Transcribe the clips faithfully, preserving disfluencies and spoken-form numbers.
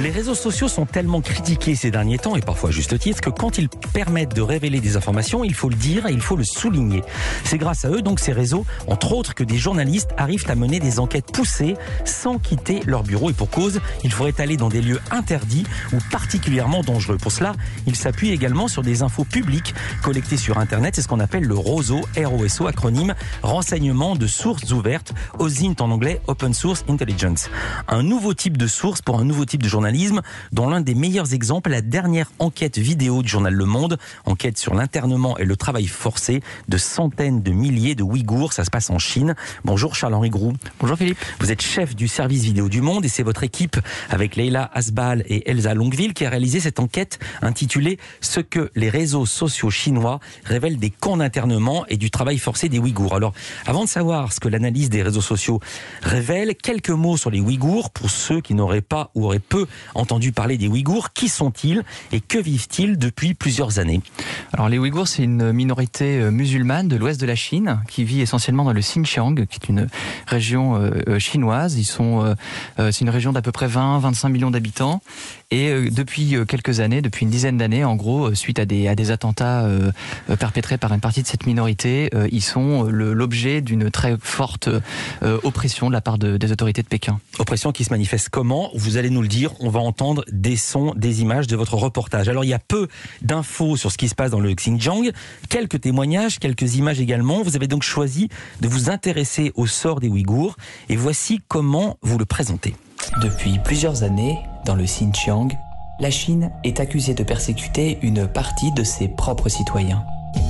Les réseaux sociaux sont tellement critiqués ces derniers temps, et parfois à juste titre, que quand ils permettent de révéler des informations, il faut le dire et il faut le souligner. C'est grâce à eux, donc, ces réseaux, entre autres, que des journalistes arrivent à mener des enquêtes poussées sans quitter leur bureau. Et pour cause, il faudrait aller dans des lieux interdits ou particulièrement dangereux. Pour cela, ils s'appuient également sur des infos publiques collectées sur Internet. C'est ce qu'on appelle le ROSO, R O S O, acronyme Renseignement de sources ouvertes, O S I N T en anglais, Open Source Intelligence. Un nouveau type de source pour un nouveau type de journalisme, dont l'un des meilleurs exemples, la dernière enquête vidéo du journal Le Monde, enquête sur l'internement et le travail forcé de centaines de milliers de Ouïghours. Ça se passe en Chine. Bonjour Charles-Henri Groux. Bonjour Philippe. Vous êtes chef du service vidéo du Monde et c'est votre équipe avec Leila Asbal et Elsa Longueville qui a réalisé cette enquête intitulée « Ce que les réseaux sociaux chinois révèlent des camps d'internement et du travail forcé des Ouïghours ». Alors, avant de savoir ce que l'analyse des réseaux sociaux révèle, quelques mots sur les Ouïghours pour ceux qui n'auraient pas ou auraient peu entendu parler des Ouïghours. Qui sont-ils et que vivent-ils depuis plusieurs années? Alors les Ouïghours, c'est une minorité musulmane de l'ouest de la Chine qui vit essentiellement dans le Xinjiang, qui est une région euh, chinoise. Ils sont, euh, c'est une région d'à peu près vingt à vingt-cinq millions d'habitants. Et euh, depuis quelques années, depuis une dizaine d'années, en gros, suite à des, à des attentats euh, perpétrés par une partie de cette minorité, euh, ils sont le, l'objet d'une très forte euh, oppression de la part de, des autorités de Pékin. Oppression qui se manifeste comment? Vous allez nous le dire, on va entendre des sons, des images de votre reportage. Alors il y a peu d'infos sur ce qui se passe dans le Xinjiang, quelques témoignages, quelques images également. Vous avez donc choisi de vous intéresser au sort des Ouïghours et voici comment vous le présentez. Depuis plusieurs années, dans le Xinjiang, la Chine est accusée de persécuter une partie de ses propres citoyens,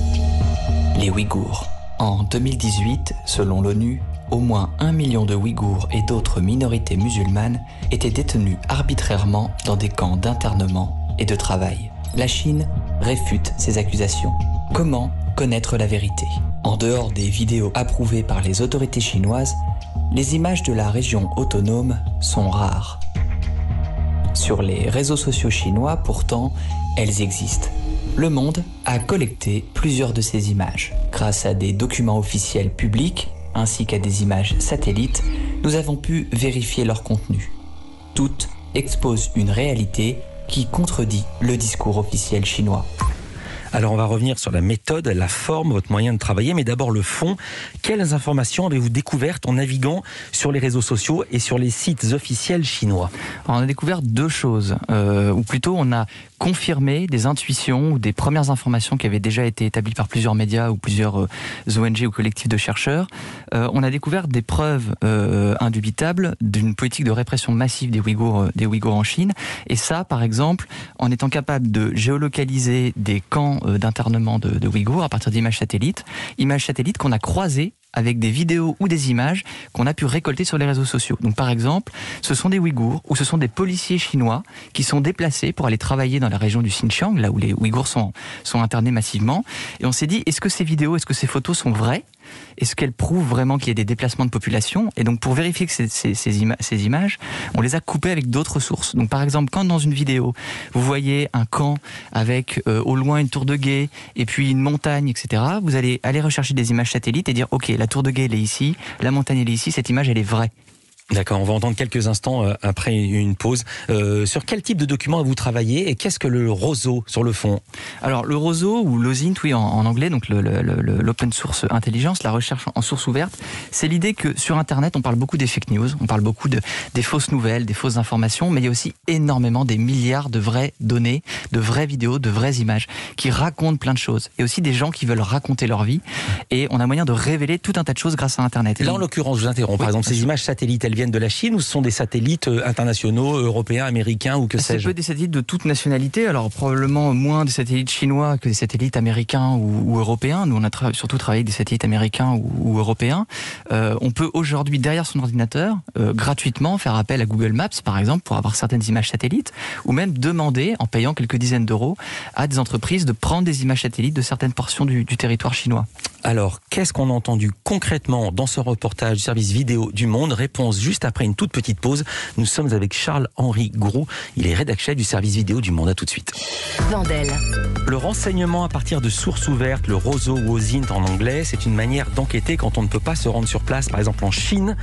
les Ouïghours. En deux mille dix-huit, selon l'ONU, au moins un million de Ouïghours et d'autres minorités musulmanes étaient détenus arbitrairement dans des camps d'internement et de travail. La Chine réfute ces accusations. Comment connaître la vérité? En dehors des vidéos approuvées par les autorités chinoises, les images de la région autonome sont rares. Sur les réseaux sociaux chinois, pourtant, elles existent. Le Monde a collecté plusieurs de ces images. Grâce à des documents officiels publics, ainsi qu'à des images satellites, nous avons pu vérifier leur contenu. Toutes exposent une réalité qui contredit le discours officiel chinois. Alors on va revenir sur la méthode, la forme, votre moyen de travailler, mais d'abord le fond. Quelles informations avez-vous découvertes en naviguant sur les réseaux sociaux et sur les sites officiels chinois? Alors on a découvert deux choses, euh, ou plutôt on a confirmé des intuitions ou des premières informations qui avaient déjà été établies par plusieurs médias ou plusieurs euh, O N G ou collectifs de chercheurs. Euh, on a découvert des preuves euh, indubitables d'une politique de répression massive des Ouïghours, des Ouïghours en Chine. Et ça, par exemple, en étant capable de géolocaliser des camps d'internement de, de Ouïghours à partir d'images satellites, images satellites qu'on a croisées avec des vidéos ou des images qu'on a pu récolter sur les réseaux sociaux. Donc par exemple, ce sont des Ouïghours ou ce sont des policiers chinois qui sont déplacés pour aller travailler dans la région du Xinjiang, là où les Ouïghours sont, sont internés massivement. Et on s'est dit, est-ce que ces vidéos, est-ce que ces photos sont vraies? Est-ce qu'elles prouvent vraiment qu'il y a des déplacements de population? Et donc pour vérifier que ces, ces, ces, ima- ces images, on les a coupées avec d'autres sources. Donc par exemple, quand dans une vidéo, vous voyez un camp avec euh, au loin une tour de guet et puis une montagne, et cetera, vous allez aller rechercher des images satellites et dire, ok, la tour de guet elle est ici, la montagne elle est ici, cette image elle est vraie. D'accord, on va entendre quelques instants euh, après une pause. Euh, sur quel type de documents avez-vous travaillé et qu'est-ce que le ROSO sur le fond? Alors le ROSO ou l'O S I N T, oui, en, en anglais, donc le, le, le, l'Open Source Intelligence, la recherche en source ouverte, c'est l'idée que sur Internet, on parle beaucoup des fake news, on parle beaucoup de, des fausses nouvelles, des fausses informations, mais il y a aussi énormément des milliards de vraies données, de vraies vidéos, de vraies images qui racontent plein de choses. Et aussi des gens qui veulent raconter leur vie. Et on a moyen de révéler tout un tas de choses grâce à Internet. Là, en l'occurrence, je vous interromps. Par oui, exemple, ces images satellites, elles viennent de la Chine ou ce sont des satellites internationaux, européens, américains ou que sais-je? C'est peu des satellites de toute nationalité, alors probablement moins des satellites chinois que des satellites américains ou, ou européens. Nous, on a tra- surtout travaillé avec des satellites américains ou, ou européens. Euh, on peut aujourd'hui, derrière son ordinateur, euh, gratuitement faire appel à Google Maps, par exemple, pour avoir certaines images satellites, ou même demander, en payant quelques dizaines d'euros, à des entreprises de prendre des images satellites de certaines portions du, du territoire chinois. Alors, qu'est-ce qu'on a entendu concrètement dans ce reportage du service vidéo du Monde? Réponse juste après une toute petite pause. Nous sommes avec Charles-Henri Groux. Il est rédacteur chef du service vidéo du Monde. À tout de suite. Wendel. Le renseignement à partir de sources ouvertes, le roso ou OSINT en anglais, c'est une manière d'enquêter quand on ne peut pas se rendre sur place. Par exemple en Chine,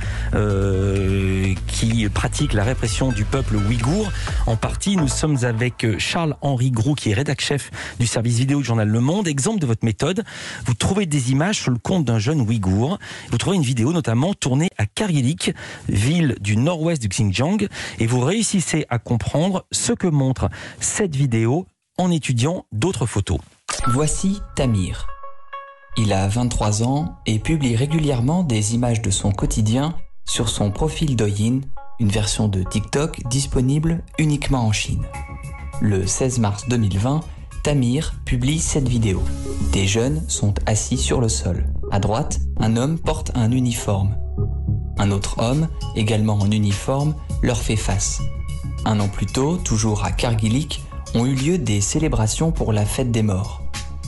euh, qui pratique la répression du peuple ouïghour. En partie, nous sommes avec Charles-Henri Groux, qui est rédacteur chef du service vidéo du journal Le Monde. Exemple de votre méthode, vous trouvez des images sur le compte d'un jeune ouïghour. Vous trouvez une vidéo notamment tournée à Kargilik, ville du nord-ouest du Xinjiang, et vous réussissez à comprendre ce que montre cette vidéo en étudiant d'autres photos. Voici Tamir. Il a vingt-trois ans et publie régulièrement des images de son quotidien sur son profil Douyin, une version de TikTok disponible uniquement en Chine. Le seize mars deux mille vingt, Tamir publie cette vidéo. Des jeunes sont assis sur le sol. À droite, un homme porte un uniforme. Un autre homme, également en uniforme, leur fait face. Un an plus tôt, toujours à Kargilik, ont eu lieu des célébrations pour la fête des morts.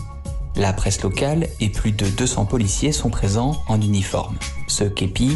La presse locale et plus de deux cents policiers sont présents en uniforme. Ce képi,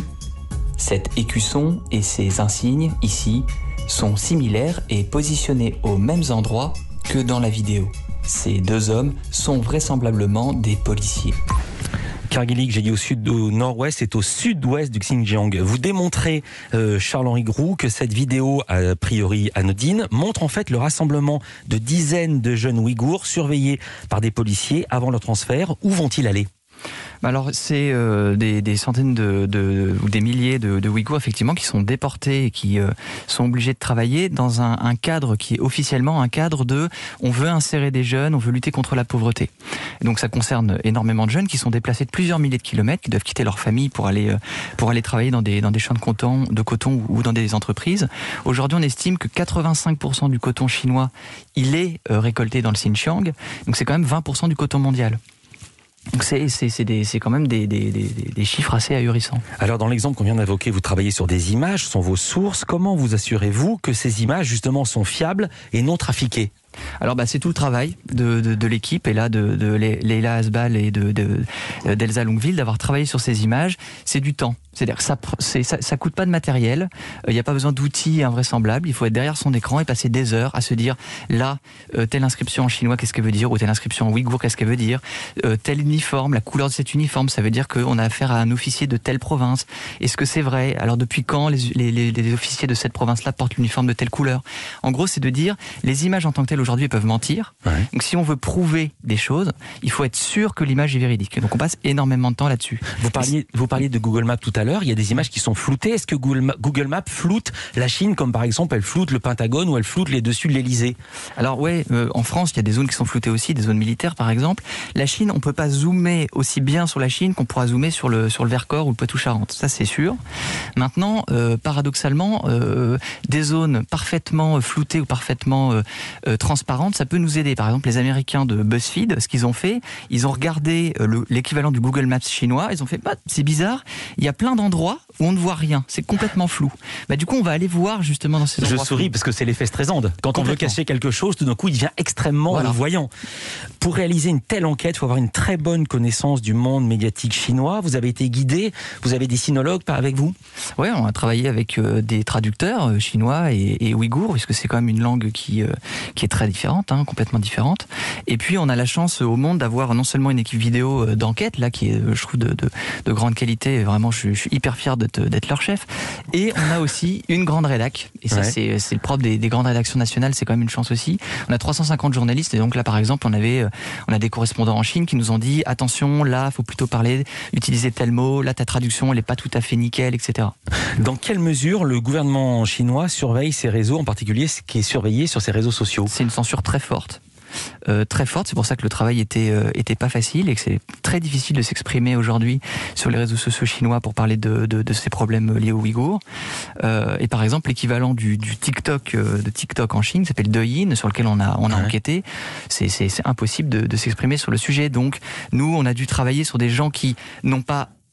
cet écusson et ses insignes, ici, sont similaires et positionnés aux mêmes endroits que dans la vidéo. Ces deux hommes sont vraisemblablement des policiers. Kargilik, j'ai dit au sud, au nord-ouest, c'est au sud-ouest du Xinjiang. Vous démontrez, euh, Charles-Henri Groux, que cette vidéo, a priori anodine, montre en fait le rassemblement de dizaines de jeunes Ouïghours surveillés par des policiers avant leur transfert. Où vont-ils aller ? Alors c'est euh, des, des centaines de, de, ou des milliers de, de Ouïghours effectivement qui sont déportés et qui euh, sont obligés de travailler dans un, un cadre qui est officiellement un cadre de on veut insérer des jeunes, on veut lutter contre la pauvreté. Et donc ça concerne énormément de jeunes qui sont déplacés de plusieurs milliers de kilomètres, qui doivent quitter leur famille pour aller euh, pour aller travailler dans des dans des champs de coton, de coton ou, ou dans des entreprises. Aujourd'hui on estime que quatre-vingt-cinq pour cent du coton chinois il est euh, récolté dans le Xinjiang, donc c'est quand même vingt pour cent du coton mondial. Donc c'est, c'est, c'est, des, c'est quand même des, des, des, des chiffres assez ahurissants. Alors dans l'exemple qu'on vient d'évoquer, vous travaillez sur des images, ce sont vos sources. Comment vous assurez-vous que ces images justement sont fiables et non trafiquées ? Alors bah, c'est tout le travail de, de, de l'équipe et là de, de Leila Asbal et de, de, d'Elsa Longville d'avoir travaillé sur ces images. C'est du temps. C'est-à-dire que ça, c'est, ça, ça coûte pas de matériel. Il euh, n'y a pas besoin d'outils invraisemblables. Il faut être derrière son écran et passer des heures à se dire là, euh, telle inscription en chinois, qu'est-ce qu'elle veut dire, ou telle inscription en ouïghour, qu'est-ce qu'elle veut dire, euh, tel uniforme, la couleur de cet uniforme, ça veut dire qu'on a affaire à un officier de telle province. Est-ce que c'est vrai ? Alors depuis quand les, les, les, les officiers de cette province-là portent l'uniforme de telle couleur ? En gros, c'est de dire les images en tant que telles aujourd'hui peuvent mentir. Ouais. Donc si on veut prouver des choses, il faut être sûr que l'image est véridique. Donc on passe énormément de temps là-dessus. Vous parliez, vous parliez de Google Maps tout à l'heure, il y a des images qui sont floutées. Est-ce que Google, Google Maps floute la Chine comme par exemple elle floute le Pentagone ou elle floute les dessus de l'Elysée ? Alors ouais, euh, en France il y a des zones qui sont floutées aussi, des zones militaires par exemple. La Chine, on peut pas zoomer aussi bien sur la Chine qu'on pourra zoomer sur le, sur le Vercors ou le Poitou-Charentes. Ça c'est sûr. Maintenant, euh, paradoxalement, euh, des zones parfaitement floutées ou parfaitement euh, euh, transparentes, ça peut nous aider. Par exemple, les Américains de BuzzFeed, ce qu'ils ont fait, ils ont regardé le, l'équivalent du Google Maps chinois, ils ont fait, bah, c'est bizarre, il y a plein d'endroits où on ne voit rien, c'est complètement flou. Bah, du coup, on va aller voir justement dans ces endroits. Je souris flous. Parce que c'est l'effet Streisand. Quand on veut cacher quelque chose, tout d'un coup, il devient extrêmement voilà. voyant. Pour réaliser une telle enquête, il faut avoir une très bonne connaissance du monde médiatique chinois. Vous avez été guidé, vous avez des sinologues avec vous ? Oui, on a travaillé avec euh, des traducteurs euh, chinois et, et ouïghours, puisque c'est quand même une langue qui, euh, qui est très différente, hein, complètement différente. Et puis, on a la chance euh, au Monde d'avoir non seulement une équipe vidéo euh, d'enquête, là, qui est, euh, je trouve, de, de, de grande qualité. Vraiment, je, je suis hyper fier d'être, d'être leur chef. Et on a aussi une grande rédac. Et ça, ouais. c'est, c'est le propre des, des grandes rédactions nationales. C'est quand même une chance aussi. On a trois cent cinquante journalistes. Et donc là, par exemple, on avait, euh, on a des correspondants en Chine qui nous ont dit, attention, là, faut plutôt parler, utiliser tel mot. Là, ta traduction, elle est pas tout à fait nickel, et cetera. Dans quelle mesure le gouvernement chinois surveille ces réseaux, en particulier ce qui est surveillé sur ces réseaux sociaux ? C'est une censure très forte. Euh, très forte, c'est pour ça que le travail était euh, était pas facile et que c'est très difficile de s'exprimer aujourd'hui sur les réseaux sociaux chinois pour parler de de, de ces problèmes liés aux Ouïghours. Euh, et par exemple, l'équivalent du, du TikTok euh, de TikTok en Chine s'appelle Douyin, sur lequel on a on a ouais. enquêté. C'est c'est c'est impossible de, de s'exprimer sur le sujet. Donc nous, on a dû travailler sur des gens qui n'ont pas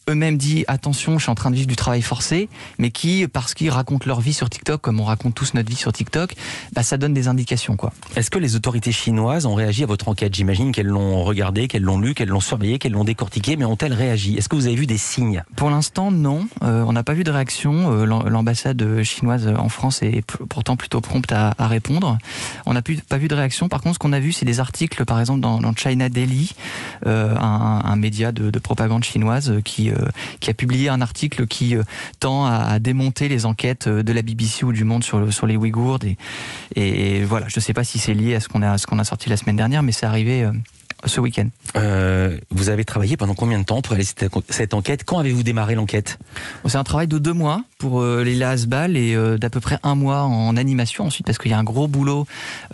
eux-mêmes dit attention, je suis en train de vivre du travail forcé, mais qui, parce qu'ils racontent leur vie sur TikTok, comme on raconte tous notre vie sur TikTok, bah, ça donne des indications, quoi. Est-ce que les autorités chinoises ont réagi à votre enquête? J'imagine qu'elles l'ont regardé, qu'elles l'ont lu, qu'elles l'ont surveillé, qu'elles l'ont décortiqué, mais ont-elles réagi? Est-ce que vous avez vu des signes? Pour l'instant, non. Euh, on n'a pas vu de réaction. Euh, l'ambassade chinoise en France est p- pourtant plutôt prompte à, à répondre. On n'a pas vu de réaction. Par contre, ce qu'on a vu, c'est des articles, par exemple, dans, dans China Daily, euh, un, un média de, de propagande chinoise qui, euh, qui a publié un article qui euh, tend à, à démonter les enquêtes de la B B C ou du Monde sur, sur les Ouïghours. Et, et voilà, je ne sais pas si c'est lié à ce qu'on a, ce qu'on a sorti la semaine dernière, mais c'est arrivé euh, ce week-end. Euh, vous avez travaillé pendant combien de temps pour réaliser cette, cette enquête? Quand avez-vous démarré l'enquête? C'est un travail de deux mois pour euh, Leila Asbal et euh, d'à peu près un mois en animation ensuite, parce qu'il y a un gros boulot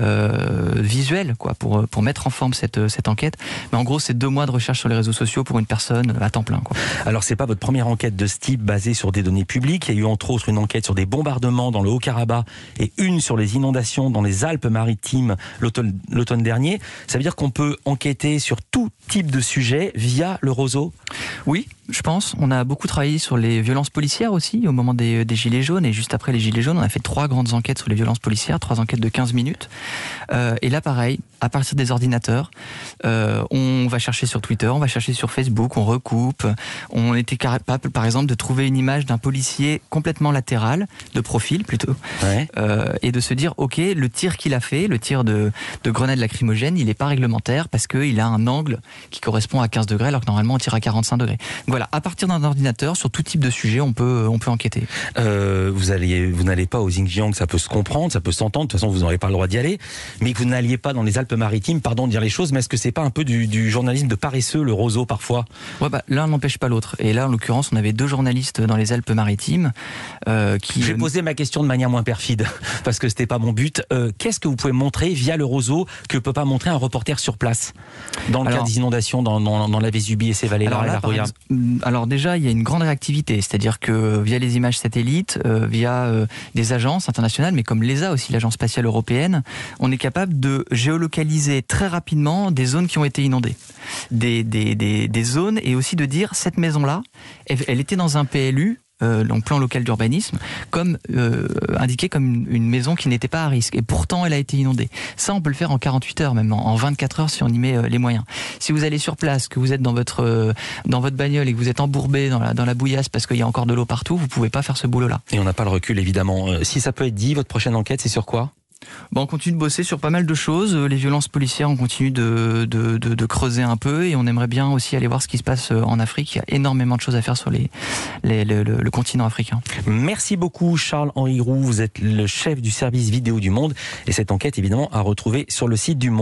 euh, visuel, quoi, pour pour mettre en forme cette cette enquête. Mais en gros, c'est deux mois de recherche sur les réseaux sociaux pour une personne à temps plein, quoi. Alors, c'est pas votre première enquête de ce type basée sur des données publiques. Il y a eu entre autres une enquête sur des bombardements dans le Haut-Karabakh et une sur les inondations dans les Alpes-Maritimes l'automne, l'automne dernier. Ça veut dire qu'on peut enquêter sur tout type de sujet via le Roseau? Oui, je pense. On a beaucoup travaillé sur les violences policières aussi, au moment des, des Gilets jaunes. Et juste après les Gilets jaunes, on a fait trois grandes enquêtes sur les violences policières, trois enquêtes de quinze minutes. Euh, et là, pareil, à partir des ordinateurs, euh, on va chercher sur Twitter, on va chercher sur Facebook, on recoupe. On était capable, par exemple, de trouver une image d'un policier complètement latéral, de profil plutôt, ouais. euh, et de se dire, ok, le tir qu'il a fait, le tir de, de grenade lacrymogène, il n'est pas réglementaire parce qu'il a un angle qui correspond à quinze degrés, alors que normalement on tire à quarante-cinq degrés. Voilà, à partir d'un ordinateur, sur tout type de sujet, on peut, on peut enquêter. Euh, vous allez, vous n'allez pas au Xinjiang, ça peut se comprendre, ça peut s'entendre. De toute façon, vous n'aurez pas le droit d'y aller. Mais que vous n'alliez pas dans les Alpes-Maritimes, pardon de dire les choses, mais est-ce que c'est pas un peu du, du journalisme de paresseux, le Roseau, parfois? Ouais, bah, l'un n'empêche pas l'autre. Et là, en l'occurrence, on avait deux journalistes dans les Alpes-Maritimes euh, qui. J'ai posé ma question de manière moins perfide, parce que c'était pas mon but. Euh, qu'est-ce que vous pouvez montrer via le Roseau que peut pas montrer un reporter sur place, dans le alors, cas des inondations dans, dans, dans la Vésubie et ses vallées-là, et la Roya? Alors déjà, il y a une grande réactivité, c'est-à-dire que via les images satellites, euh, via euh, des agences internationales, mais comme l'E S A aussi, l'Agence spatiale européenne, on est capable de géolocaliser très rapidement des zones qui ont été inondées, des, des, des, des zones, et aussi de dire cette maison-là, elle, elle était dans un P L U. Euh, donc plan local d'urbanisme, comme euh, indiqué comme une, une maison qui n'était pas à risque, et pourtant elle a été inondée. Ça, on peut le faire en quarante-huit heures, même en vingt-quatre heures si on y met euh, les moyens. Si vous allez sur place, que vous êtes dans votre euh, dans votre bagnole et que vous êtes embourbé dans la dans la bouillasse parce qu'il y a encore de l'eau partout, vous pouvez pas faire ce boulot-là. Et on n'a pas le recul, évidemment. Euh, si ça peut être dit, votre prochaine enquête, c'est sur quoi? Bon, on continue de bosser sur pas mal de choses. Les violences policières, on continue de, de, de, de creuser un peu, et on aimerait bien aussi aller voir ce qui se passe en Afrique. Il y a énormément de choses à faire sur les, les, le, le, le continent africain. Merci beaucoup Charles-Henri Roux, vous êtes le chef du service vidéo du Monde, et cette enquête évidemment à retrouver sur le site du Monde.